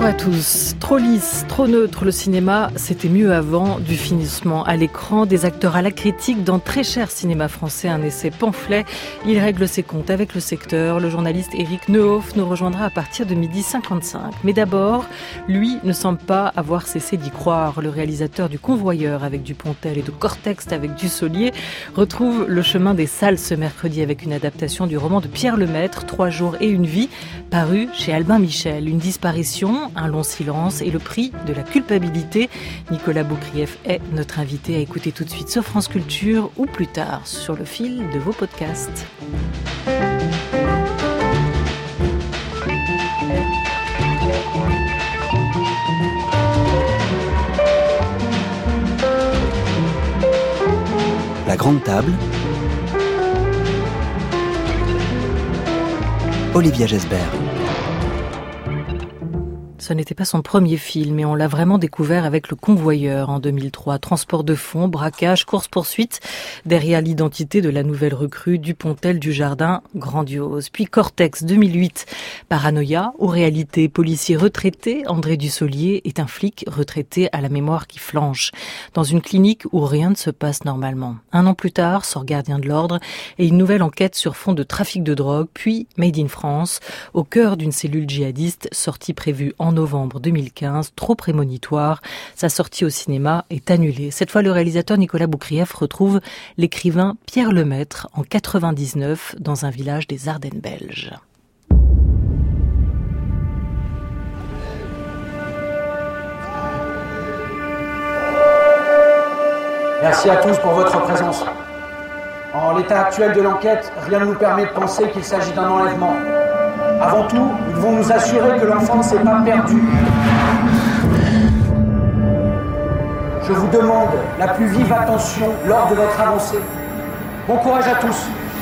à tous. Trop lisse, trop neutre, le cinéma, c'était mieux avant. Du finissement à l'écran, des acteurs à la critique, dans très cher cinéma français, un essai pamphlet. Il règle ses comptes avec le secteur. Le journaliste Éric Neuhoff nous rejoindra à partir de 12h55. Mais d'abord, lui ne semble pas avoir cessé d'y croire. Le réalisateur du Convoyeur avec Dupontel et de Cortex avec Dussolier retrouve le chemin des salles ce mercredi avec une adaptation du roman de Pierre Lemaitre, 3 jours et une vie, paru chez Albin Michel. Une disparition, un long silence et le prix de la culpabilité. Nicolas Boukrieff est notre invité à écouter tout de suite sur France Culture ou plus tard sur le fil de vos podcasts. La Grande Table, Olivia Gesbert. Ce n'était pas son premier film et on l'a vraiment découvert avec Le Convoyeur en 2003. Transport de fonds, braquage, course-poursuite derrière l'identité de la nouvelle recrue Dupontel du Jardin, grandiose. Puis Cortex 2008, Paranoïa ou réalité, policier retraité, André Dussolier est un flic retraité à la mémoire qui flanche dans une clinique où rien ne se passe normalement. 1 an plus tard, sort Gardien de l'ordre et une nouvelle enquête sur fond de trafic de drogue, puis Made in France, au cœur d'une cellule djihadiste, sortie prévue en novembre 2015, trop prémonitoire. Sa sortie au cinéma est annulée. Cette fois, le réalisateur Nicolas Boukrieff retrouve l'écrivain Pierre Lemaitre en 99 dans un village des Ardennes belges. Merci à tous pour votre présence. En l'état actuel de l'enquête, rien ne nous permet de penser qu'il s'agit d'un enlèvement. Avant tout, nous devons nous assurer que l'enfant ne s'est pas perdu. Je vous demande la plus vive attention lors de votre avancée. Bon courage à tous.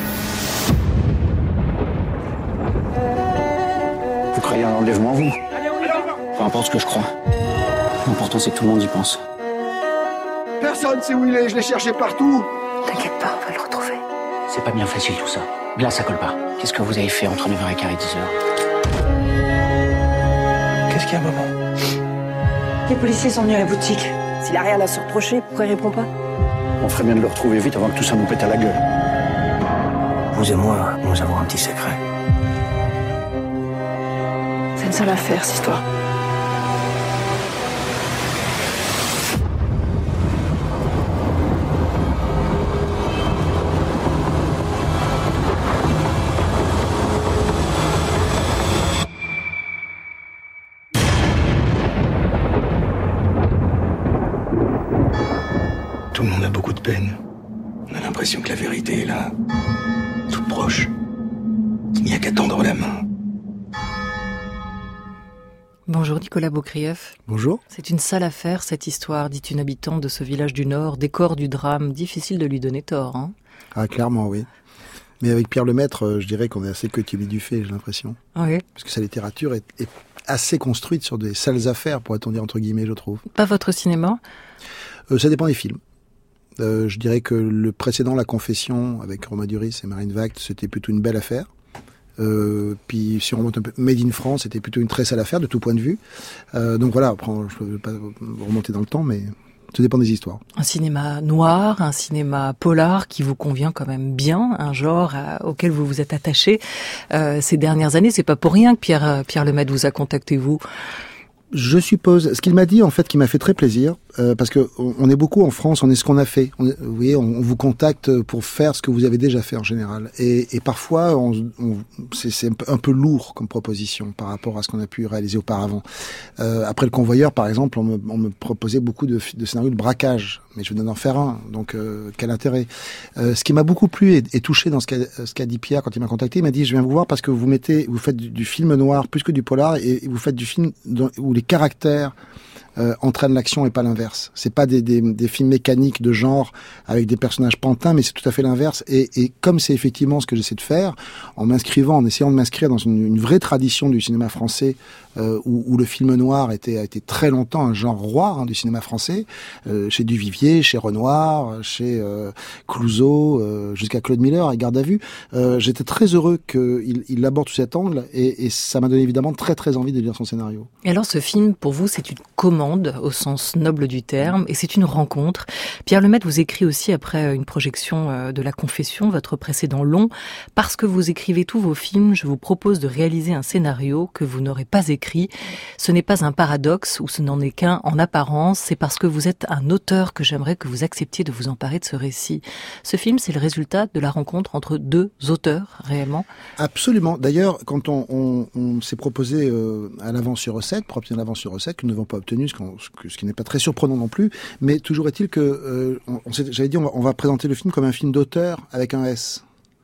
Vous croyez à un enlèvement, vous? Peu importe ce que je crois. L'important, c'est que tout le monde y pense. Personne sait où il est, je l'ai cherché partout. T'inquiète pas, on va le retrouver. C'est pas bien facile tout ça. Là, ça colle pas. Qu'est-ce que vous avez fait entre 9h15 et 10h? Qu'est-ce qu'il y a, maman? Les policiers sont venus à la boutique. S'il a rien à se reprocher, pourquoi il répond pas? On ferait bien de le retrouver vite avant que tout ça nous pète à la gueule. Vous et moi, nous avons un petit secret. C'est une seule affaire, cette histoire. Tout le monde a beaucoup de peine. On a l'impression que la vérité est là, toute proche. Il n'y a qu'à tendre la main. Bonjour Nicolas Boukrieff. Bonjour. C'est une sale affaire cette histoire, dit une habitante de ce village du Nord, décor du drame. Difficile de lui donner tort, hein? Ah, clairement, oui. Mais avec Pierre Lemaitre, je dirais qu'on est assez quotidien du fait, j'ai l'impression. Oui. Parce que sa littérature est assez construite sur des sales affaires, pourrait-on dire entre guillemets, je trouve. Pas votre cinéma? Ça dépend des films. Je dirais que le précédent, La Confession, avec Romain Duris et Marine Vact, c'était plutôt une belle affaire. Puis si on remonte un peu, Made in France, c'était plutôt une très sale affaire de tout point de vue. Donc voilà, après, je ne veux pas remonter dans le temps, mais ça dépend des histoires. Un cinéma noir, un cinéma polar qui vous convient quand même bien, un genre auquel vous vous êtes attaché ces dernières années. C'est pas pour rien que Pierre Lemaitre vous a contacté, vous. Je suppose. Ce qu'il m'a dit, en fait, qui m'a fait très plaisir, parce que on est beaucoup en France, on est ce qu'on a fait. Vous voyez, on vous contacte pour faire ce que vous avez déjà fait en général. Et parfois, c'est un peu lourd comme proposition par rapport à ce qu'on a pu réaliser auparavant. Après Le Convoyeur, par exemple, on me proposait beaucoup de scénarios de braquage. Mais je venais d'en faire un, donc quel intérêt. Ce qui m'a beaucoup plu et touché dans ce qu'a dit Pierre quand il m'a contacté, il m'a dit, je viens vous voir parce que vous faites du film noir plus que du polar, et vous faites du film où les caractères entraîne l'action et pas l'inverse. C'est pas des films mécaniques de genre avec des personnages pantins, mais c'est tout à fait l'inverse. Et comme c'est effectivement ce que j'essaie de faire, en essayant de m'inscrire dans une vraie tradition du cinéma français, où le film noir a été très longtemps un genre roi du cinéma français, chez Duvivier, chez Renoir, chez Clouzot, jusqu'à Claude Miller et Garde à vue. J'étais très heureux qu'il aborde sous cet angle, et ça m'a donné évidemment très très envie de lire son scénario. Et alors ce film, pour vous, c'est une commande au sens noble du terme, et c'est une rencontre. Pierre Lemaitre vous écrit aussi après une projection de La Confession, votre précédent long: parce que vous écrivez tous vos films, je vous propose de réaliser un scénario que vous n'aurez pas écrit. Ce n'est pas un paradoxe, ou ce n'en est qu'un en apparence, c'est parce que vous êtes un auteur que j'aimerais que vous acceptiez de vous emparer de ce récit. Ce film, c'est le résultat de la rencontre entre deux auteurs, réellement? Absolument. D'ailleurs, quand on s'est proposé à l'avance sur recette, pour obtenir l'avance sur recette, que nous n'avons pas obtenu, ce qui n'est pas très surprenant non plus, mais toujours est-il que j'avais dit on va présenter le film comme un film d'auteur avec un S.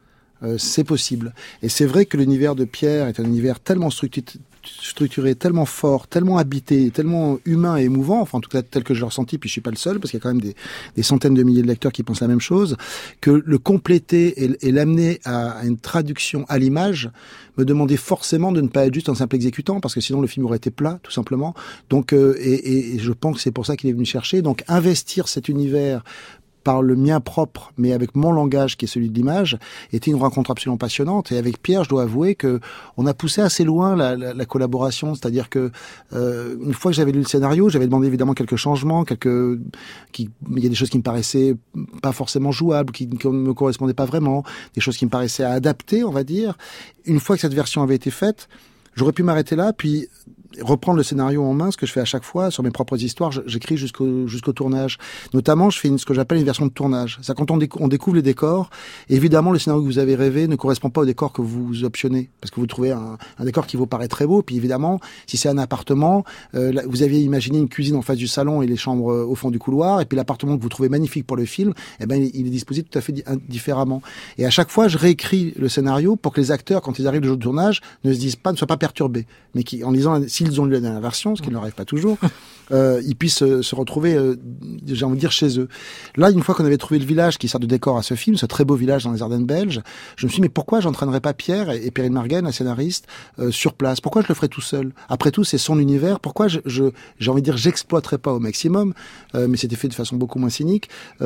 C'est possible. Et c'est vrai que l'univers de Pierre est un univers tellement structuré, tellement fort, tellement habité, tellement humain et émouvant, enfin en tout cas tel que je l'ai ressenti, puis je suis pas le seul, parce qu'il y a quand même des centaines de milliers de lecteurs qui pensent la même chose, que le compléter et l'amener à une traduction à l'image me demandait forcément de ne pas être juste un simple exécutant, parce que sinon le film aurait été plat, tout simplement. Donc, et je pense que c'est pour ça qu'il est venu chercher. Donc investir cet univers par le mien propre, mais avec mon langage qui est celui de l'image, était une rencontre absolument passionnante. Et avec Pierre, je dois avouer que on a poussé assez loin la collaboration. C'est-à-dire que une fois que j'avais lu le scénario, j'avais demandé évidemment quelques changements, il y a des choses qui me paraissaient pas forcément jouables, qui ne me correspondaient pas vraiment, des choses qui me paraissaient à adapter, on va dire. Une fois que cette version avait été faite, j'aurais pu m'arrêter là, puis reprendre le scénario en main, ce que je fais à chaque fois sur mes propres histoires. J'écris jusqu'au tournage. Notamment, je fais ce que j'appelle une version de tournage. C'est quand on découvre les décors. Évidemment, le scénario que vous avez rêvé ne correspond pas au décor que vous optionnez, parce que vous trouvez un décor qui vous paraît très beau. Puis évidemment, si c'est un appartement, vous aviez imaginé une cuisine en face du salon et les chambres au fond du couloir, et puis l'appartement que vous trouvez magnifique pour le film, il est disposé tout à fait différemment. Et à chaque fois, je réécris le scénario pour que les acteurs, quand ils arrivent le jour de tournage, ne soient pas perturbés, mais en lisant, s'ils ont lu la dernière version, ce qui ne leur arrive pas toujours, ils puissent se retrouver, j'ai envie de dire, chez eux. Là, une fois qu'on avait trouvé le village qui sert de décor à ce film, ce très beau village dans les Ardennes belges, je me suis dit, mais pourquoi j'entraînerais pas Pierre et Perrine Margaine, la scénariste, sur place? Pourquoi je le ferais tout seul? Après tout, c'est son univers. Pourquoi j'ai envie de dire, j'exploiterais pas au maximum, mais c'était fait de façon beaucoup moins cynique,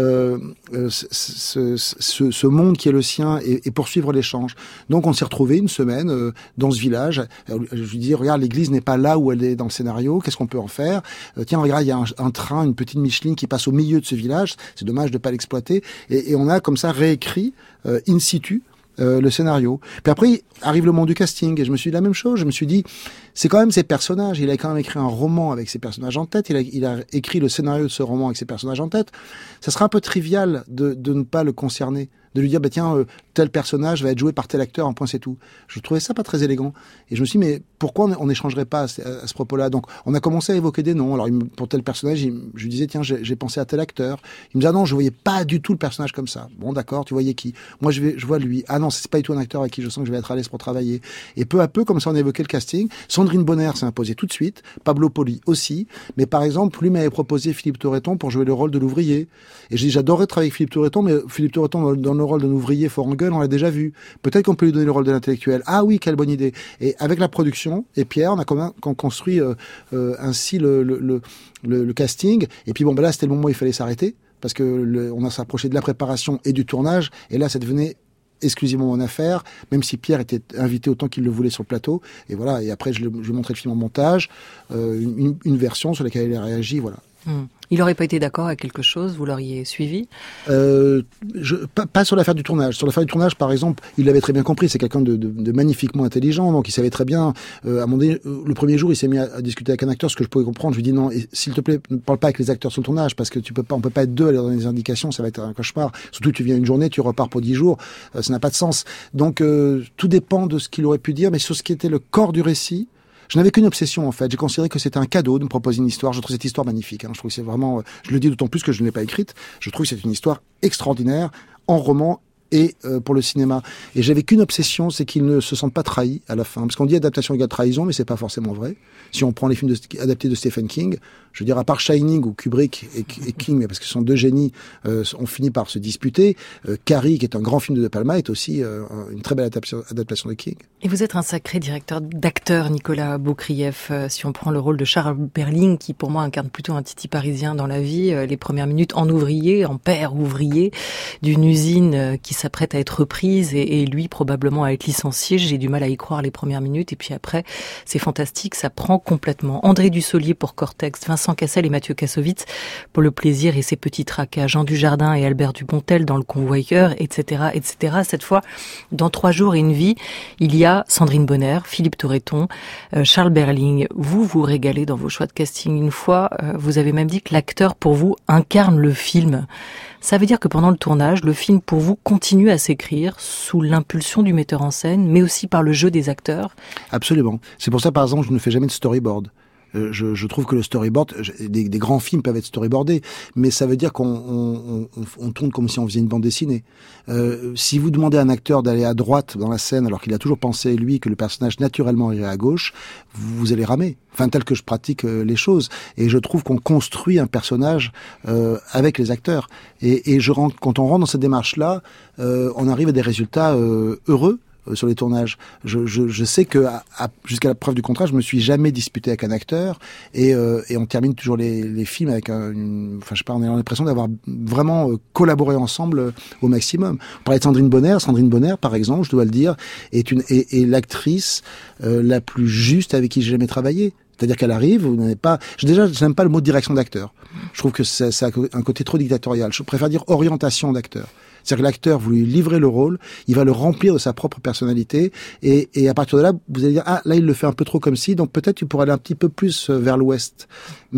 ce monde qui est le sien, et poursuivre l'échange. Donc, on s'est retrouvé une semaine dans ce village. Je lui dis, regarde, l'église n'est pas là où elle est dans le scénario, qu'est-ce qu'on peut en faire? Tiens, regarde, il y a un train, une petite Micheline qui passe au milieu de ce village, c'est dommage de pas l'exploiter. Et on a comme ça réécrit in situ le scénario. Puis après arrive le moment du casting, et je me suis dit la même chose. Je me suis dit, c'est quand même ces personnages. Il a quand même écrit un roman avec ces personnages en tête. Il a écrit le scénario de ce roman avec ces personnages en tête. Ça sera un peu trivial de ne pas le concerner, de lui dire, tiens, tel personnage va être joué par tel acteur, un point, c'est tout. Je trouvais ça pas très élégant. Et je me suis dit, mais pourquoi on n'échangerait pas à ce propos-là? Donc, on a commencé à évoquer des noms. Alors, pour tel personnage, je lui disais, tiens, j'ai pensé à tel acteur. Il me disait, ah non, je voyais pas du tout le personnage comme ça. Bon, d'accord, tu voyais qui? Moi, je vois lui. Ah non, c'est pas du tout un acteur avec qui je sens que je vais être à l'aise pour travailler. Et peu à peu, comme ça, on a évoqué le casting. Sandrine Bonner s'est imposée tout de suite. Pablo Poli aussi. Mais par exemple, lui m'avait proposé Philippe Torreton pour jouer le rôle de l'ouvrier. Et j'ai dit, j'adorerais travailler avec Philippe Torreton, mais Philippe Torreton, dans le rôle d'un ouvrier fort en gueule, on l'a déjà vu. Peut-être qu'on peut lui donner le rôle de l'intellectuel. Ah oui, quelle bonne idée. Et avec la production et Pierre, on a construit ainsi le casting. Et puis là, c'était le moment où il fallait s'arrêter, parce que on a s'approché de la préparation et du tournage. Et là, ça devenait exclusivement mon affaire, même si Pierre était invité autant qu'il le voulait sur le plateau. Et voilà. Et après, je lui ai montré le film en montage, une version sur laquelle il a réagi. Voilà. Il n'aurait pas été d'accord avec quelque chose, vous l'auriez suivi? Pas sur l'affaire du tournage. Sur l'affaire du tournage, par exemple, il l'avait très bien compris. C'est quelqu'un de magnifiquement intelligent, donc il savait très bien. À un moment donné, le premier jour, il s'est mis à discuter avec un acteur, ce que je pouvais comprendre. Je lui dis non, s'il te plaît, ne parle pas avec les acteurs sur le tournage, parce que on peut pas être deux à aller dans les indications, ça va être un cauchemar. Surtout, tu viens une journée, tu repars pour 10 jours, ça n'a pas de sens. Donc, tout dépend de ce qu'il aurait pu dire, mais sur ce qui était le corps du récit, je n'avais qu'une obsession, en fait. J'ai considéré que c'était un cadeau de me proposer une histoire. Je trouve cette histoire magnifique. Je trouve que c'est vraiment, je le dis d'autant plus que je ne l'ai pas écrite. Je trouve que c'est une histoire extraordinaire, en roman et pour le cinéma. Et j'avais qu'une obsession, c'est qu'ils ne se sentent pas trahis à la fin. Parce qu'on dit adaptation égale trahison, mais c'est pas forcément vrai. Si on prend les films adaptés de Stephen King, je veux dire, à part Shining ou Kubrick et King, mais parce que ce sont deux génies, on finit par se disputer. Carrie, qui est un grand film de De Palma, est aussi une très belle adaptation de King. Et vous êtes un sacré directeur d'acteurs, Nicolas Beaucrief. Si on prend le rôle de Charles Berling, qui pour moi incarne plutôt un titi parisien dans la vie, les premières minutes en ouvrier, en père ouvrier, d'une usine qui s'apprête à être reprise et lui probablement à être licencié. J'ai du mal à y croire les premières minutes et puis après c'est fantastique, ça prend complètement. André Dussolier pour Cortex, Vincent Cassel et Mathieu Kassovitz pour Le Plaisir et ses petits tracas, Jean Dujardin et Albert Dupontel dans Le Convoyeur, etc., etc. Cette fois, dans 3 jours et une vie, il y a Sandrine Bonner, Philippe Torreton, Charles Berling. Vous régalez dans vos choix de casting. Une fois, vous avez même dit que l'acteur pour vous incarne le film. Ça veut dire que pendant le tournage, le film pour vous continue à s'écrire sous l'impulsion du metteur en scène, mais aussi par le jeu des acteurs. Absolument. C'est pour ça, par exemple, je ne fais jamais de storyboard. Je trouve que le storyboard, des grands films peuvent être storyboardés, mais ça veut dire qu'on tourne comme si on faisait une bande dessinée. Si vous demandez à un acteur d'aller à droite dans la scène, alors qu'il a toujours pensé, lui, que le personnage naturellement irait à gauche, vous allez ramer. Enfin, tel que je pratique les choses. Et je trouve qu'on construit un personnage avec les acteurs. Et quand on rentre dans cette démarche-là, on arrive à des résultats heureux sur les tournages. Je sais que jusqu'à la preuve du contraire, je me suis jamais disputé avec un acteur et on termine toujours les films avec on a l'impression d'avoir vraiment collaboré ensemble au maximum. On parlait de Sandrine Bonner, par exemple, je dois le dire, est l'actrice la plus juste avec qui j'ai jamais travaillé. C'est-à-dire qu'elle arrive, vous n'avez pas... Déjà, je n'aime pas le mot direction d'acteur. Je trouve que ça a un côté trop dictatorial. Je préfère dire orientation d'acteur. C'est-à-dire que l'acteur, vous lui livrez le rôle, il va le remplir de sa propre personnalité, et à partir de là, vous allez dire, ah, là, il le fait un peu trop comme ci, donc peut-être tu pourrais aller un petit peu plus vers l'ouest.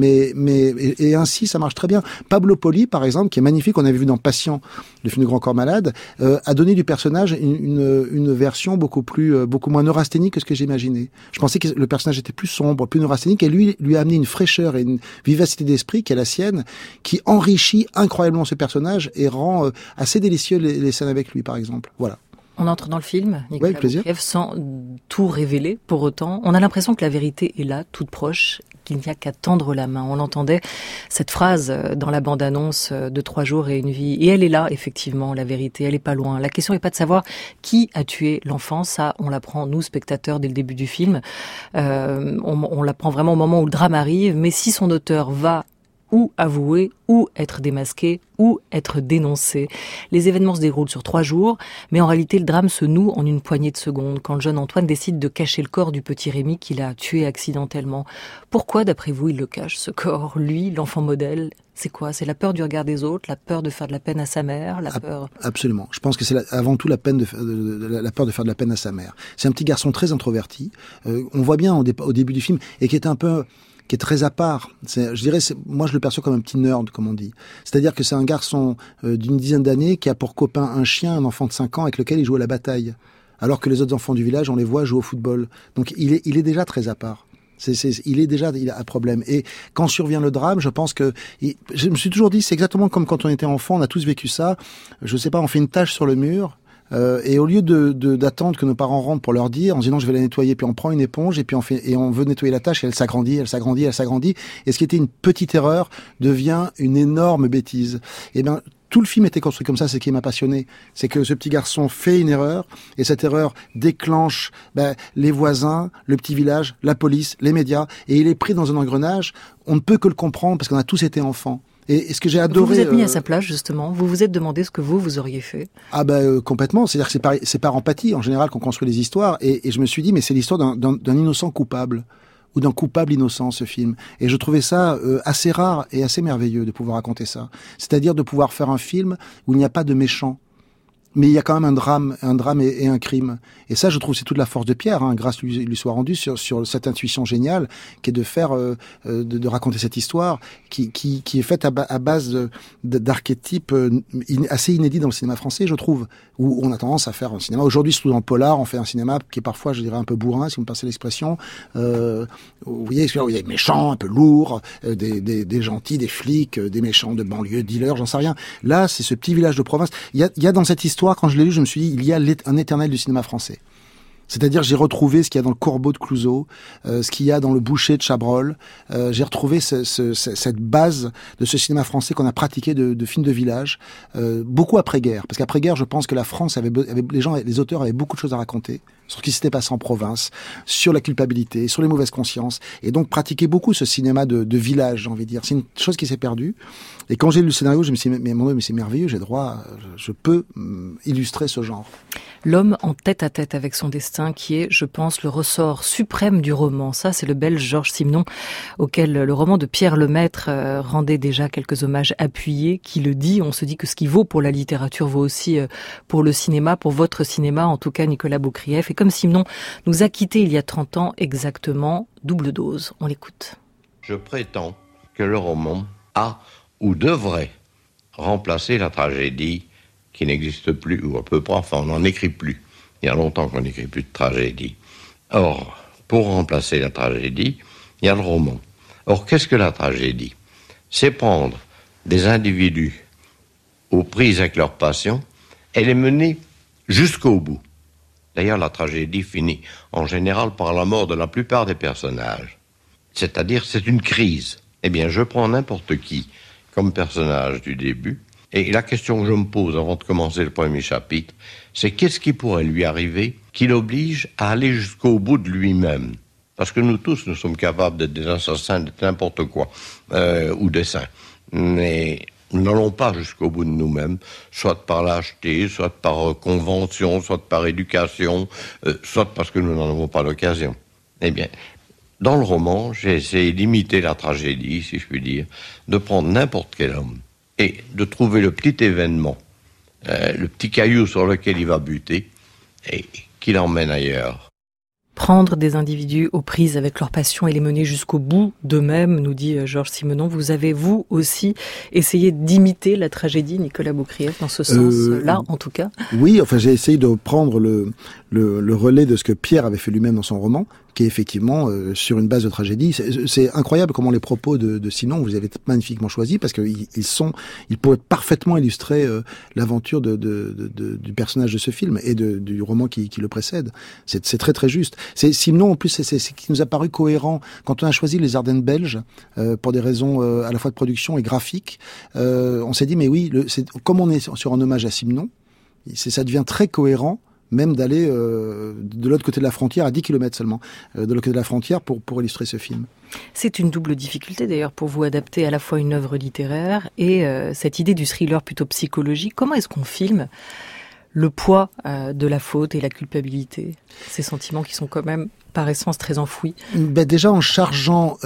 Et ainsi, ça marche très bien. Pablo Poli, par exemple, qui est magnifique, on avait vu dans Patient, le film de Grand Corps Malade, a donné du personnage une version beaucoup moins neurasthénique que ce que j'imaginais. Je pensais que le personnage était plus sombre, plus neurasthénique, et lui a amené une fraîcheur et une vivacité d'esprit qui est la sienne, qui enrichit incroyablement ce personnage et rend assez délicieux les scènes avec lui, par exemple. Voilà. On entre dans le film, Nicolas Beaucrief, sans tout révéler pour autant. On a l'impression que la vérité est là, toute proche, qu'il n'y a qu'à tendre la main. On entendait cette phrase dans la bande-annonce de 3 jours et une vie. Et elle est là, effectivement, la vérité. Elle est pas loin. La question n'est pas de savoir qui a tué l'enfant. Ça, on l'apprend, nous, spectateurs, dès le début du film. On l'apprend vraiment au moment où le drame arrive. Mais si son auteur va ou avouer, ou être démasqué, ou être dénoncé. Les événements se déroulent sur 3 jours, mais en réalité, le drame se noue en une poignée de secondes, quand le jeune Antoine décide de cacher le corps du petit Rémi qu'il a tué accidentellement. Pourquoi, d'après vous, il le cache, ce corps? Lui, l'enfant modèle, c'est quoi? C'est la peur du regard des autres, la peur de faire de la peine à sa mère, la peur... Absolument. Je pense que c'est avant tout la peur de faire de la peine à sa mère. C'est un petit garçon très introverti. On voit bien au début du film, et qui est très à part. Moi je le perçois comme un petit nerd, comme on dit. C'est-à-dire que c'est un garçon d'une dizaine d'années qui a pour copain un chien, un enfant de 5 ans avec lequel il joue à la bataille. Alors que les autres enfants du village, on les voit jouer au football. Donc il est déjà très à part. Il a un problème. Et quand survient le drame, je pense que... Je me suis toujours dit, c'est exactement comme quand on était enfant, on a tous vécu ça. Je sais pas, on fait une tache sur le mur... et au lieu d'attendre que nos parents rentrent pour leur dire, on se dit non, je vais la nettoyer, puis on prend une éponge et puis on veut nettoyer la tâche et elle s'agrandit. Et ce qui était une petite erreur devient une énorme bêtise. Et bien, tout le film était construit comme ça, c'est ce qui m'a passionné. C'est que ce petit garçon fait une erreur, et cette erreur déclenche les voisins, le petit village, la police, les médias, et il est pris dans un engrenage. On ne peut que le comprendre parce qu'on a tous été enfants. Et ce que j'ai adoré... Vous vous êtes mis à sa place, justement. Vous vous êtes demandé ce que vous auriez fait. Complètement. C'est-à-dire que c'est par empathie, en général, qu'on construit les histoires. Et je me suis dit, mais c'est l'histoire d'un innocent coupable. Ou d'un coupable innocent, ce film. Et je trouvais ça assez rare et assez merveilleux de pouvoir raconter ça. C'est-à-dire de pouvoir faire un film où il n'y a pas de méchant. Mais il y a quand même un drame et un crime. Et ça, je trouve, c'est toute la force de Pierre, grâce lui soit rendue sur cette intuition géniale, qui est de faire, de raconter cette histoire, qui est faite à base d'archétypes assez inédits dans le cinéma français, je trouve, où on a tendance à faire un cinéma. Aujourd'hui, surtout dans le polar, on fait un cinéma qui est parfois, je dirais, un peu bourrin, si vous me passez l'expression. Vous voyez, il y a des méchants, un peu lourds, des gentils, des flics, des méchants de banlieue, dealers, j'en sais rien. Là, c'est ce petit village de province. Il y a dans cette histoire l'histoire, quand je l'ai lu, je me suis dit, il y a un éternel du cinéma français. C'est-à-dire, j'ai retrouvé ce qu'il y a dans le Corbeau de Clouzot, ce qu'il y a dans le Boucher de Chabrol. J'ai retrouvé cette base de ce cinéma français qu'on a pratiqué de films de village, beaucoup après-guerre. Parce qu'après-guerre, je pense que la France les auteurs avaient beaucoup de choses à raconter sur ce qui s'était passé en province, sur la culpabilité, sur les mauvaises consciences, et donc pratiquer beaucoup ce cinéma de village, j'ai envie de dire. C'est une chose qui s'est perdue. Et quand j'ai lu le scénario, je me suis dit, mais c'est merveilleux, j'ai droit, je peux illustrer ce genre. L'homme en tête-à-tête avec son destin, qui est, je pense, le ressort suprême du roman. Ça, c'est le Belge Georges Simenon, auquel le roman de Pierre Lemaitre rendait déjà quelques hommages appuyés, qui le dit. On se dit que ce qui vaut pour la littérature vaut aussi pour le cinéma, pour votre cinéma, en tout cas Nicolas Beaucrief. Et comme Simenon nous a quittés il y a 30 ans exactement, double dose. On l'écoute. Je prétends que le roman a ou devrait remplacer la tragédie qui n'existe plus, ou à peu près, enfin on n'en écrit plus. Il y a longtemps qu'on n'écrit plus de tragédie. Or, pour remplacer la tragédie, il y a le roman. Or, qu'est-ce que la tragédie? C'est prendre des individus aux prises avec leur passion et les mener jusqu'au bout. D'ailleurs, la tragédie finit en général par la mort de la plupart des personnages. C'est-à-dire, c'est une crise. Eh bien, je prends n'importe qui comme personnage du début, et la question que je me pose avant de commencer le premier chapitre, c'est qu'est-ce qui pourrait lui arriver qui l'oblige à aller jusqu'au bout de lui-même? Parce que nous tous, nous sommes capables d'être des assassins, d'être n'importe quoi, ou des saints. Mais nous n'allons pas jusqu'au bout de nous-mêmes, soit par lâcheté, soit par convention, soit par éducation, soit parce que nous n'en avons pas l'occasion. Eh bien, dans le roman, j'ai essayé d'imiter la tragédie, si je puis dire, de prendre n'importe quel homme et de trouver le petit événement, le petit caillou sur lequel il va buter et qui l'emmène ailleurs. Prendre des individus aux prises avec leur passion et les mener jusqu'au bout d'eux-mêmes, nous dit Georges Simenon. Vous avez, vous aussi, essayé d'imiter la tragédie, Nicolas Beaucrief, dans ce sens-là, en tout cas? Oui, enfin, j'ai essayé de prendre le relais de ce que Pierre avait fait lui-même dans son roman, qui est effectivement sur une base de tragédie. C'est incroyable comment les propos de Simenon, vous les avez magnifiquement choisis, parce qu'ils pourraient parfaitement illustrer l'aventure du personnage de ce film et du roman qui le précède. C'est très très juste. Simenon, en plus, c'est ce qui nous a paru cohérent quand on a choisi les Ardennes belges pour des raisons à la fois de production et graphique. On s'est dit, mais oui, comme on est sur un hommage à Simenon, ça devient très cohérent même d'aller de l'autre côté de la frontière, à 10 km seulement, de l'autre côté de la frontière pour illustrer ce film. C'est une double difficulté d'ailleurs pour vous, adapter à la fois une œuvre littéraire et cette idée du thriller plutôt psychologique. Comment est-ce qu'on filme le poids de la faute et la culpabilité, ces sentiments qui sont quand même par essence très enfouis? Déjà en chargeant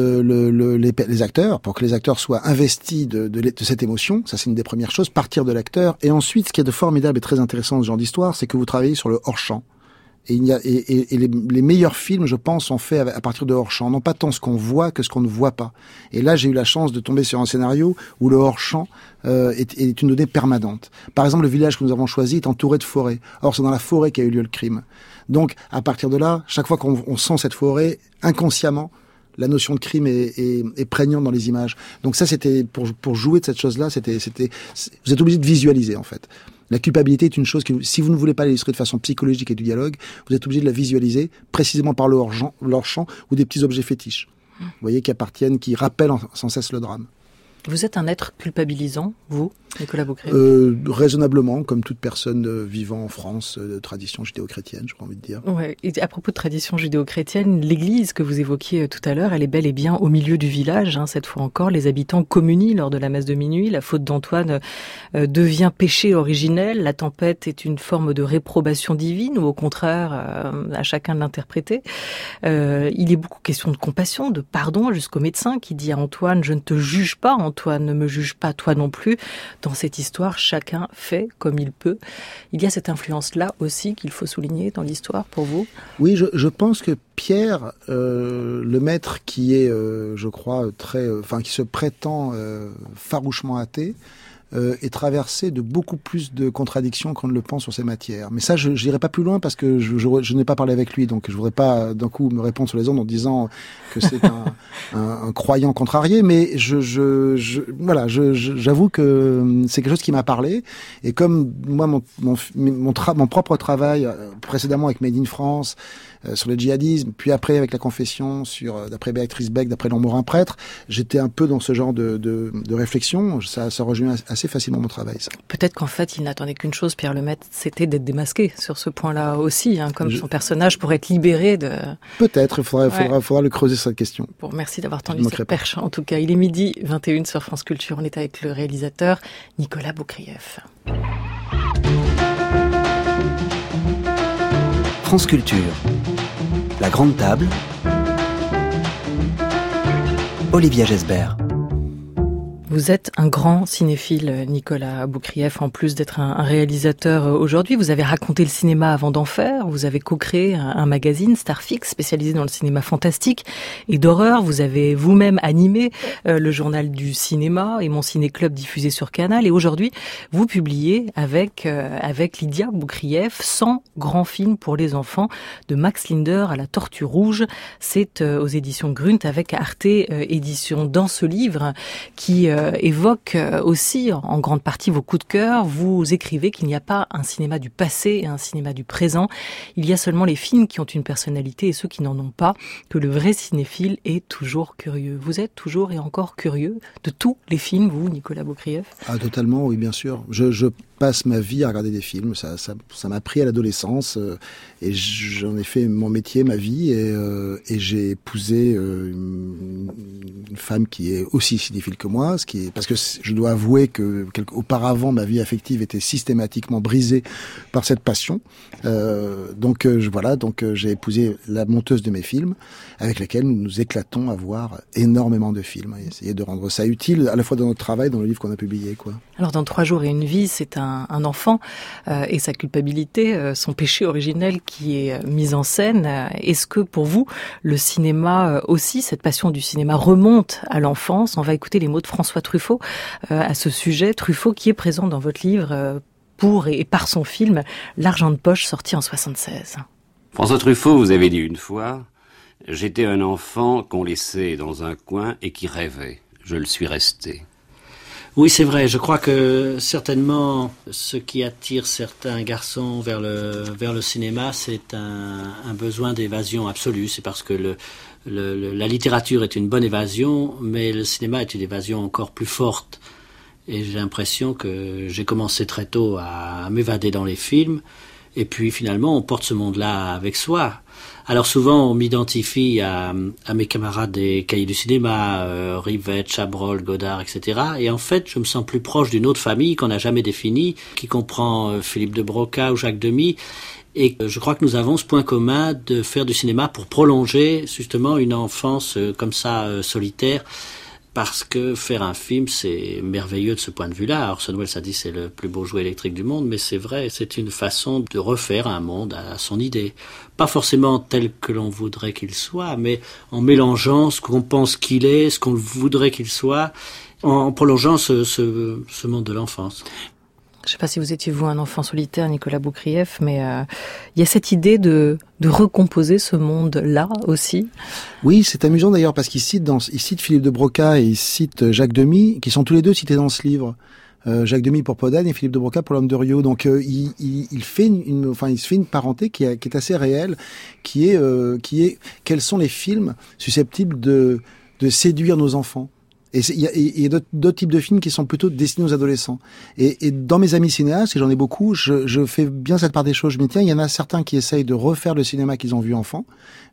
les acteurs, pour que les acteurs soient investis de cette émotion, ça c'est une des premières choses, partir de l'acteur. Et ensuite, ce qui est de formidable et très intéressant dans ce genre d'histoire, c'est que vous travaillez sur le hors-champ. Et les meilleurs films, je pense, sont faits à partir de hors-champ. Non pas tant ce qu'on voit que ce qu'on ne voit pas. Et là, j'ai eu la chance de tomber sur un scénario où le hors-champ est une donnée permanente. Par exemple, le village que nous avons choisi est entouré de forêts. Or, c'est dans la forêt qu'a eu lieu le crime. Donc, à partir de là, chaque fois qu'on sent cette forêt, inconsciemment, la notion de crime est prégnante dans les images. Donc ça, c'était pour jouer de cette chose-là, vous êtes obligé de visualiser, en fait. La culpabilité est une chose que, si vous ne voulez pas l'illustrer de façon psychologique et du dialogue, vous êtes obligé de la visualiser précisément par le hors-champ ou des petits objets fétiches. Vous voyez, qui rappellent sans cesse le drame. Vous êtes un être culpabilisant, vous, Nicolas Beaucrief? Raisonnablement, comme toute personne vivant en France, de tradition judéo-chrétienne, j'ai envie de dire. Ouais. Et à propos de tradition judéo-chrétienne, l'église que vous évoquiez tout à l'heure, elle est bel et bien au milieu du village. Cette fois encore, les habitants communient lors de la messe de minuit. La faute d'Antoine devient péché originel. La tempête est une forme de réprobation divine, ou au contraire, à chacun de l'interpréter. Il est beaucoup question de compassion, de pardon, jusqu'au médecin qui dit à Antoine « Je ne te juge pas, Antoine, ne me juge pas, toi non plus ». Dans cette histoire, chacun fait comme il peut. Il y a cette influence-là aussi qu'il faut souligner dans l'histoire pour vous? Oui, je pense que Pierre, le maître qui est, je crois, qui se prétend farouchement athée, est traversé de beaucoup plus de contradictions qu'on ne le pense sur ces matières. Mais ça, je n'irai pas plus loin parce que je n'ai pas parlé avec lui, donc je voudrais pas d'un coup me répondre sur les ondes en disant que c'est un croyant contrarié. Mais voilà, j'avoue que c'est quelque chose qui m'a parlé. Et comme moi, mon propre travail précédemment avec Made in France sur le djihadisme, puis après avec la confession d'après Béatrice Beck, d'après L'Amour un prêtre, j'étais un peu dans ce genre de réflexion. Ça rejoint assez facilement mon travail, ça. Peut-être qu'en fait, il n'attendait qu'une chose, Pierre Lemaitre, c'était d'être démasqué sur ce point-là aussi, comme son personnage pour être libéré de... Peut-être, il faudra le creuser cette question. Bon, merci d'avoir tendu cette perche. En tout cas, il est 12h21 sur France Culture. On est avec le réalisateur Nicolas Boukrieff. France Culture. La Grande Table. Olivia Gesbert. Vous êtes un grand cinéphile, Nicolas Boukrieff, en plus d'être un réalisateur aujourd'hui. Vous avez raconté le cinéma avant d'en faire. Vous avez co-créé un magazine, Starfix, spécialisé dans le cinéma fantastique et d'horreur. Vous avez vous-même animé le journal du cinéma et Mon Ciné Club diffusé sur Canal. Et aujourd'hui, vous publiez avec Lydia Boukrieff 100 grands films pour les enfants, de Max Linder à La Tortue Rouge. C'est aux éditions Grunt avec Arte Éditions. Dans ce livre qui évoque aussi en grande partie vos coups de cœur, vous écrivez qu'il n'y a pas un cinéma du passé et un cinéma du présent. Il y a seulement les films qui ont une personnalité et ceux qui n'en ont pas, que le vrai cinéphile est toujours curieux. Vous êtes toujours et encore curieux de tous les films, vous, Nicolas Boukrieff ? Ah, totalement, oui, bien sûr. Je passe ma vie à regarder des films. Ça m'a pris à l'adolescence et j'en ai fait mon métier, ma vie, et j'ai épousé une femme qui est aussi cinéphile que moi, parce que je dois avouer que auparavant ma vie affective était systématiquement brisée par cette passion. Donc j'ai épousé la monteuse de mes films, avec laquelle nous nous éclatons à voir énormément de films et essayer de rendre ça utile à la fois dans notre travail, dans le livre qu'on a publié, quoi. Alors dans 3 jours et une vie, c'est un enfant et sa culpabilité, son péché originel qui est mis en scène. Est-ce que pour vous, le cinéma aussi, cette passion du cinéma remonte à l'enfance ? On va écouter les mots de François Truffaut à ce sujet. Truffaut qui est présent dans votre livre pour et par son film L'argent de poche, sorti en 1976. François Truffaut, vous avez dit une fois, j'étais un enfant qu'on laissait dans un coin et qui rêvait. Je le suis resté. Oui, c'est vrai. Je crois que certainement, ce qui attire certains garçons vers le cinéma, c'est un besoin d'évasion absolue. C'est parce que la littérature est une bonne évasion, mais le cinéma est une évasion encore plus forte. Et j'ai l'impression que j'ai commencé très tôt à m'évader dans les films. Et puis finalement, on porte ce monde-là avec soi. Alors souvent, on m'identifie à mes camarades des cahiers du cinéma, Rivette, Chabrol, Godard, etc. Et en fait, je me sens plus proche d'une autre famille qu'on n'a jamais définie, qui comprend Philippe de Broca ou Jacques Demy. Et je crois que nous avons ce point commun de faire du cinéma pour prolonger justement une enfance comme ça solitaire. Parce que faire un film, c'est merveilleux de ce point de vue-là. Orson Welles a dit c'est le plus beau jouet électrique du monde, mais c'est vrai, c'est une façon de refaire un monde à son idée. Pas forcément tel que l'on voudrait qu'il soit, mais en mélangeant ce qu'on pense qu'il est, ce qu'on voudrait qu'il soit, en prolongeant ce monde de l'enfance. Je ne sais pas si vous étiez, vous, un enfant solitaire, Nicolas Boukrieff, mais il y a cette idée de recomposer ce monde-là aussi. Oui, c'est amusant d'ailleurs, parce qu'il cite Philippe de Broca et il cite Jacques Demy, qui sont tous les deux cités dans ce livre. Jacques Demy pour Podane et Philippe de Broca pour L'Homme de Rio. Donc il se fait une parenté qui est assez réelle, qui est quels sont les films susceptibles de séduire nos enfants. Et il y a d'autres types de films qui sont plutôt destinés aux adolescents. Et dans mes amis cinéastes, et j'en ai beaucoup, je fais bien cette part des choses. Je me dis, tiens, il y en a certains qui essayent de refaire le cinéma qu'ils ont vu enfant,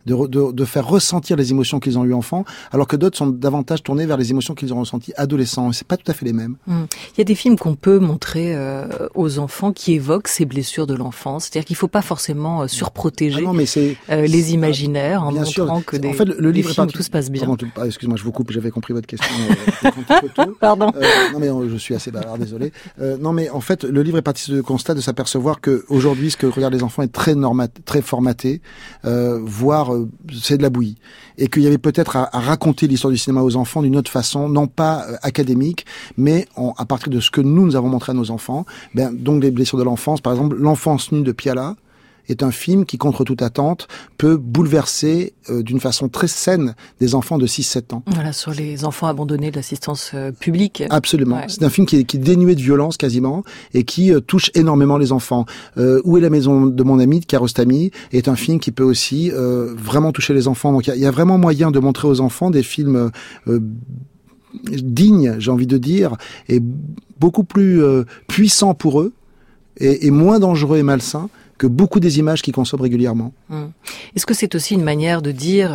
de faire ressentir les émotions qu'ils ont eues enfant, alors que d'autres sont davantage tournés vers les émotions qu'ils ont ressenties adolescents. Et c'est pas tout à fait les mêmes. Il y a des films qu'on peut montrer aux enfants qui évoquent ces blessures de l'enfance. C'est-à-dire qu'il faut pas forcément surprotéger les imaginaires en montrant que des films où tout se passe bien. Excusez-moi, je vous coupe, j'avais compris votre question. un peu tôt. Pardon. Non mais je suis assez bavard, désolé. Non mais en fait, le livre est parti de constat de s'apercevoir que aujourd'hui, ce que regardent les enfants est très formaté, voire c'est de la bouillie, et qu'il y avait peut-être à raconter l'histoire du cinéma aux enfants d'une autre façon, non pas académique, mais à partir de ce que nous avons montré à nos enfants. Donc les blessures de l'enfance, par exemple, L'enfance nue de Piala est un film qui, contre toute attente, peut bouleverser d'une façon très saine des enfants de 6-7 ans. Voilà, sur les enfants abandonnés de l'assistance publique. Absolument. Ouais. C'est un film qui est dénué de violence quasiment et qui touche énormément les enfants. Où est la maison de mon ami, de Kiarostami, est un film qui peut aussi vraiment toucher les enfants. Donc il y a vraiment moyen de montrer aux enfants des films dignes, j'ai envie de dire, et beaucoup plus puissants pour eux et moins dangereux et malsains que beaucoup des images qu'ils consomment régulièrement. Est-ce que c'est aussi une manière de dire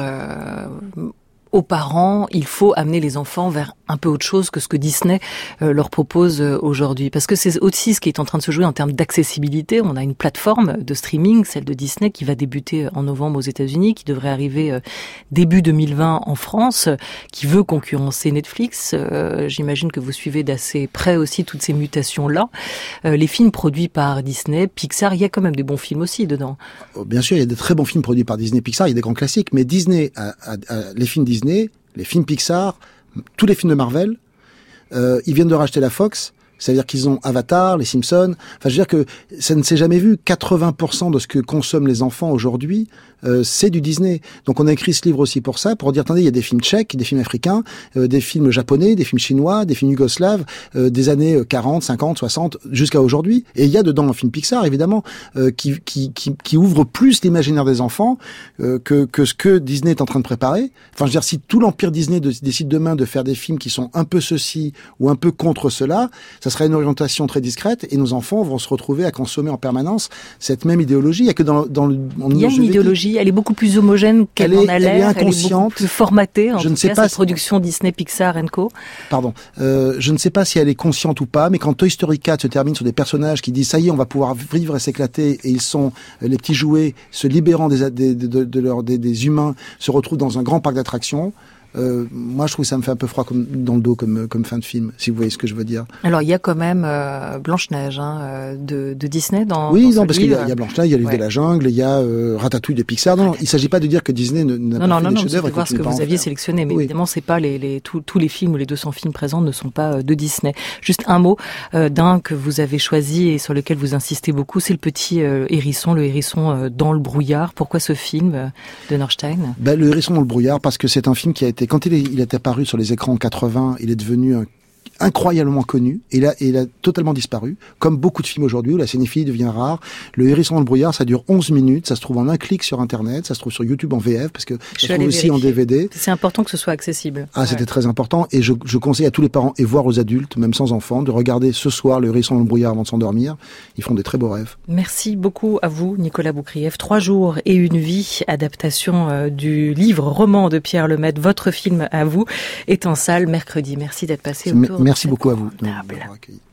aux parents, il faut amener les enfants vers un peu autre chose que ce que Disney leur propose aujourd'hui? Parce que c'est aussi ce qui est en train de se jouer en termes d'accessibilité. On a une plateforme de streaming, celle de Disney, qui va débuter en novembre aux États-Unis, qui devrait arriver début 2020 en France, qui veut concurrencer Netflix. J'imagine que vous suivez d'assez près aussi toutes ces mutations-là. Les films produits par Disney, Pixar, il y a quand même des bons films aussi dedans. Bien sûr, il y a des très bons films produits par Disney, Pixar, il y a des grands classiques, mais Disney, les films Disney, les films Pixar, tous les films de Marvel, ils viennent de racheter la Fox, c'est-à-dire qu'ils ont Avatar, les Simpsons. Enfin, je veux dire que ça ne s'est jamais vu. 80% de ce que consomment les enfants aujourd'hui, c'est du Disney. Donc on a écrit ce livre aussi pour ça, pour dire, attendez, il y a des films tchèques, des films africains, des films japonais, des films chinois, des films yougoslaves, des années 40, 50, 60, jusqu'à aujourd'hui. Et il y a dedans un film Pixar, évidemment, qui ouvre plus l'imaginaire des enfants que ce que Disney est en train de préparer. Enfin, je veux dire, si tout l'empire Disney décide demain de faire des films qui sont un peu ceci ou un peu contre cela, ça sera une orientation très discrète et nos enfants vont se retrouver à consommer en permanence cette même idéologie. Il y a que il y a une idéologie, elle est beaucoup plus homogène qu'elle en a l'air. Elle est inconsciente. Elle est beaucoup plus formatée. Je ne sais pas cette production Disney, Pixar & Co. Pardon. Je ne sais pas si elle est consciente ou pas, mais quand Toy Story 4 se termine sur des personnages qui disent ça y est, on va pouvoir vivre et s'éclater, et ils sont les petits jouets se libérant des humains, se retrouvent dans un grand parc d'attractions. Moi, je trouve que ça me fait un peu froid dans le dos comme fin de film, si vous voyez ce que je veux dire. Alors, il y a quand même Blanche-Neige de Disney dans Oui, dans non, parce qu'il y livre. a Blanche-Neige, il y a L'île de la jungle, il y a Ratatouille de Pixar. Non, il ne s'agit pas de dire que Disney n'a pas fait des chefs-d'œuvre. Non, voir ce que vous aviez sélectionné, mais évidemment, c'est pas tous les films ou les 200 films présents ne sont pas de Disney. Juste un mot d'un que vous avez choisi et sur lequel vous insistez beaucoup, c'est le petit hérisson, le hérisson dans le brouillard. Pourquoi ce film de Norstein? Le hérisson dans le brouillard, parce que c'est un film qui a été, quand il est apparu sur les écrans en 80, il est devenu incroyablement connu, et il a totalement disparu, comme beaucoup de films aujourd'hui où la cinéphilie devient rare. Le hérisson dans le brouillard, ça dure 11 minutes, ça se trouve en un clic sur Internet, ça se trouve sur YouTube en VF, parce que ça se trouve aussi en DVD. C'est important que ce soit accessible. C'était très important, et je conseille à tous les parents, et voire aux adultes, même sans enfants, de regarder ce soir le hérisson dans le brouillard avant de s'endormir. Ils font des très beaux rêves. Merci beaucoup à vous, Nicolas Boukrieff. 3 jours et une vie, adaptation du livre-roman de Pierre Lemaitre. Votre film à vous est en salle mercredi. Merci d'être passé autour. Merci beaucoup à vous de m'avoir accueilli.